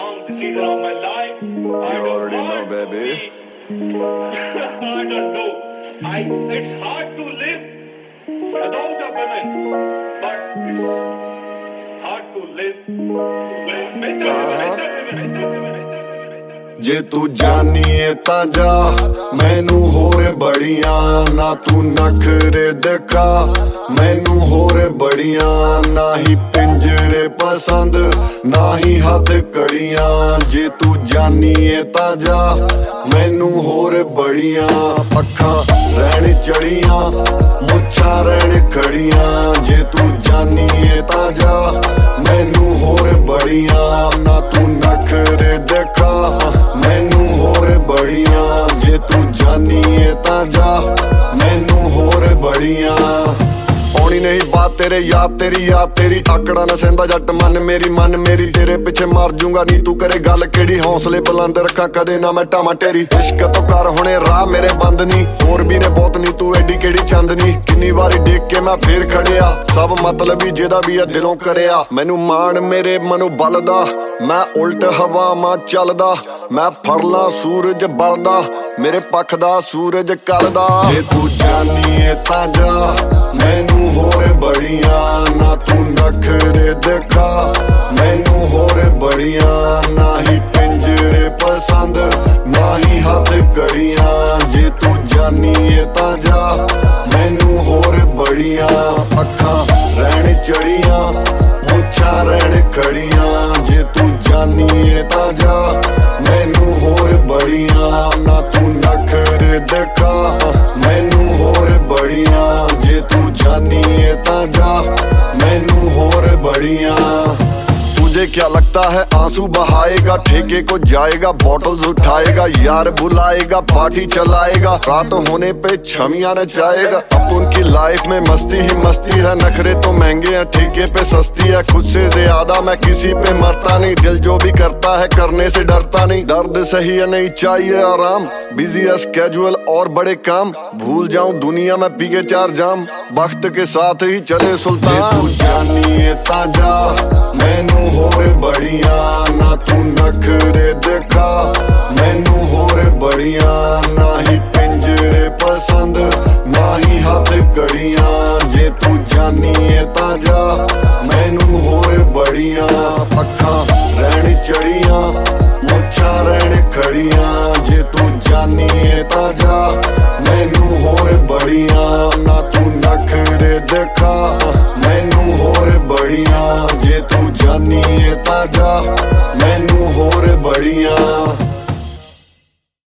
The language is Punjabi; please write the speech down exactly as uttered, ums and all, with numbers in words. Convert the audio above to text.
wrong decision of my life. You I don't already know, want to baby. be- I don't know. I it's hard to live without a woman, but it's hard to live with with a woman. with a woman, with a woman, with a woman. ਜੇ ਤੂੰ ਜਾਨੀ ਏ ਤਾਂ ਜਾ ਮੈਨੂੰ ਹੋਰ ਬੜੀਆਂ ਨਾ ਤੂੰ ਨਖਰੇ ਦਿਖਾ ਮੈਨੂੰ ਹੋਰ ਬੜੀਆਂ ਨਾ ਹੀ ਪਿੰਜਰੇ ਪਸੰਦ ਨਾ ਹੀ ਹੱਥ ਕੜੀਆਂ ਜੇ ਤੂੰ ਜਾਨੀ ਏ ਤਾਂ ਜਾ ਮੈਨੂੰ ਹੋਰ ਬੜੀਆਂ ਅੱਖਾਂ ਰਹਿਣ ਚੜੀਆਂ ਮੁੱਛਾਂ ਰਹਿਣ ਖੜੀਆਂ ਜੇ ਤੂੰ ਜਾਨੀ ਏ ਤਾਂ ਜਾ ਮੈਨੂੰ ਹੋਰ ਬੜੀਆਂ ਨਾ ਤੂੰ ਨਖਰੇ ਦਿਖਾ ਮੈਨੂੰ ਹੋਰ ਬੜੀਆਂ ਜੇ ਤੂੰ ਜਾਨੀ ਏ ਤਾਂ ਜਾ ਮੈਨੂੰ ਹੋਰ ਬੜੀਆਂ ਆਉਣੀ ਨਹੀਂ ਬਾਤ ਤੇਰੇ ਯਾਦ ਤੇਰੀ ਯਾਦ ਤੇਰੀ ਆਕੜਾ ਨਾ ਸਹਿੰਦਾ ਜੱਟ ਮਨ ਮੇਰੀ ਮਨ ਮੇਰੀ ਤੇਰੇ ਪਿੱਛੇ ਮਰ ਜੂੰਗਾ ਨੀ ਤੂੰ ਕਰੇ ਗੱਲ ਕਿਹੜੀ ਹੌਸਲੇ ਬੁਲੰਦ ਰੱਖਾਂ ਕਦੇ ਨਾ ਮੈਂ ਢਾਵਾਂ ਟੇਰੀ ਇਸ਼ਕ ਤੋਂ ਕਰ ਹੁਣੇ ਰਾਹ ਮੇਰੇ ਬੰਦ ਨੀ ਹੋਰ ਵੀ ਨੇ ਬਹੁਤ ਨੀ ਤੂੰ ਐਡੀ ਕਿਹੜੀ ਚੰਦ ਨੀ ਕਿੰਨੀ ਵਾਰੀ ਦੇਖ ਕੇ ਮੈਂ ਫੇਰ ਖੜਿਆ ਸਭ ਮਤਲਬ ਹੀ ਜਿਹਦਾ ਵੀ ਆ ਦਿਲੋਂ ਕਰਿਆ ਮੈਨੂੰ ਮਾਣ ਮੇਰੇ ਮਨੋਂ ਬਲਦਾ ਮੈਂ ਉਲਟ ਹਵਾਵਾਂ ਚੱਲਦਾ ਮੈਂ ਫੜਲਾ ਸੂਰਜ ਬਲਦਾ ਮੇਰੇ ਪੱਖ ਦਾ ਸੂਰਜ ਕਲਦਾ ਜੇ ਤੂੰ ਜਾਨੀ ਏ ਤਾਂ ਜਾ ਮੈਨੂੰ ਹੋਰ ਬੜੀਆਂ ਨਾ ਤੂੰ ਨਖਰੇ ਦਿਖਾ ਮੈਨੂੰ ਹੋਰ ਬੜੀਆਂ ਨਾ ਹੀ ਪਿੰਜਰੇ ਪਸੰਦ ਨਾ ਹੀ ਹੱਥ ਕੜੀਆਂ ਜੇ ਤੂੰ ਜਾਨੀ ਏ ਤਾਂ ਜਾ ਮੈਨੂੰ ਹੋਰ ਬੜੀਆਂ ਅੱਖਾਂ ਰਹਿਣ ਚੜੀਆਂ ਮੁੱਛਾਂ ਰਹਿਣ ਖੜੀਆਂ ਜੇ ਤੂੰ ਜਾਨੀ ਏ ਤਾਂ ਜਾ ਮੈਨੂੰ ਹੋਰ ਬੜੀਆਂ ਨਾ ਤੂੰ ਨਖਰੇ ਦਿਖਾ ਮੈਨੂੰ ਹੋਰ ਬੜੀਆਂ ਜੇ ਤੂੰ ਜਾਨੀ ਏ ਤਾਂ ਜਾ ਮੈਨੂੰ ਹੋਰ ਬੜੀਆਂ तुझे क्या लगता है आंसू बहाएगा ठेके को जाएगा बॉटल्स उठाएगा यार बुलाएगा पार्टी चलाएगा रात होने पे छमियां नचाएगा अब उनकी लाइफ में मस्ती ही मस्ती है नखरे तो महंगे हैं ठेके पे सस्ती है खुद से ज्यादा मैं किसी पे मरता नहीं दिल जो भी करता है करने से डरता नहीं दर्द सही है नहीं चाहिए आराम बिजी है स्केड्यूल और बड़े काम भूल जाऊं दुनिया में पी के चार जाम वक्त के साथ ही चले सुल्तान तू जानी है ताजा मैनू ਹੋਰ ਬੜੀਆਂ ਨਾ ਤੂੰ ਨਖਰੇ ਦਿਖਾ ਮੈਨੂੰ ਹੋਰ ਬੜੀਆਂ ਨਾ ਹੀ ਪਿੰਜਰੇ ਪਸੰਦ ਨਾ ਹੀ ਹੱਥ ਕੜੀਆਂ ਜੇ ਤੂੰ ਜਾਨੀ ਏ ਤਾਂ ਜਾ ਮੈਨੂੰ ਹੋਰ ਬੜੀਆਂ ਅੱਖਾਂ ਰਹਿਣ ਚੜੀਆਂ ਮੁੱਛਾਂ ਰਹਿਣ ਖੜੀਆਂ ਜੇ ਤੂੰ ਜਾਨੀ ਏ ਤਾਂ ਜਾ ਮੈਨੂੰ ਹੋਰ ਬੜੀਆਂ ਨਾ ਤੂੰ ਨਖਰੇ ਦਿਖਾ ਮੈਨੂੰ ਹੋਰ ਬੜੀਆਂ ਜੇ ਤੂੰ ਜਾਨੀ ਏ ਤਾਂ ਜਾ ਮੈਨੂੰ ਹੋਰ ਬੜੀਆਂ